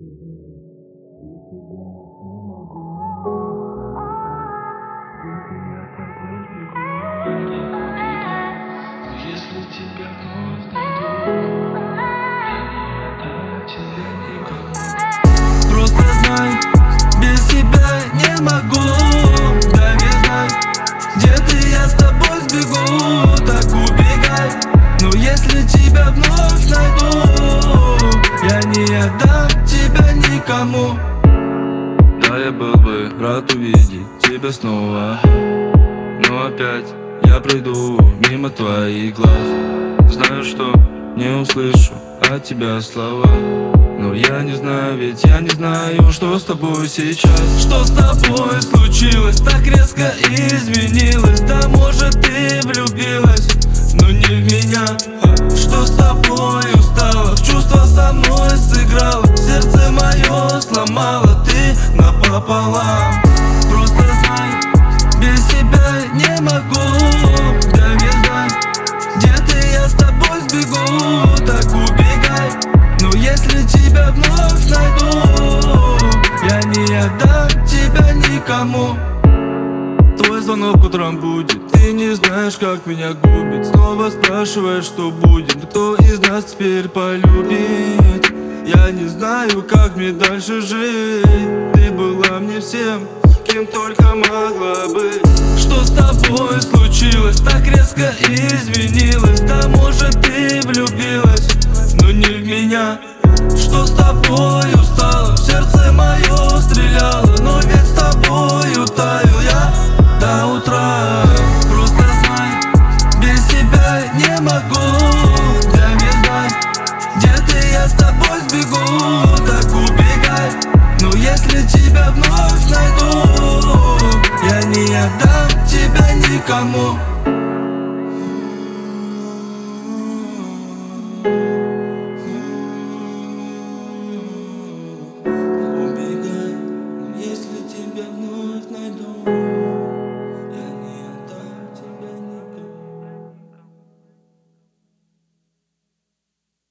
Если тебя вновь найду, я не отдам тебя никому. Просто знай, без тебя не могу. Дай мне знать, где ты, я с тобой сбегу. Так убегай, но если тебя вновь найду, я не отдам тебя никому. Да, я был бы рад увидеть тебя снова, но опять я пройду мимо твоих глаз. Знаю, что не услышу от тебя слова, но я не знаю, ведь я не знаю, что с тобой сейчас. Что с тобой случилось, так резко изменилось? Да может ты влюбилась, но не в меня. Что с тобой стало, в чувства со мной сыграла, сердце мое сломала ты напополам. Просто знай, без тебя не могу. Дай мне знать, где ты, я с тобой сбегу. Так убегай, но если тебя вновь найду, я не отдам тебя никому. Твой звонок утром будет, ты не знаешь, как меня губит. Снова спрашиваешь, что будет, кто из нас теперь полюбит. Я не знаю, как мне дальше жить. Ты была мне всем, кем только могла быть. Что с тобой случилось, так резко изменилось? Да может ты влюбилась, но не в меня. Что с тобой стало, в сердце мое стреляло, но ведь с тобою таю я до утра. Просто знай, без тебя не могу. Дай мне знать, где ты, я с тобой сбегу. Так убегай, но если тебя вновь найду, я не отдам тебя никому.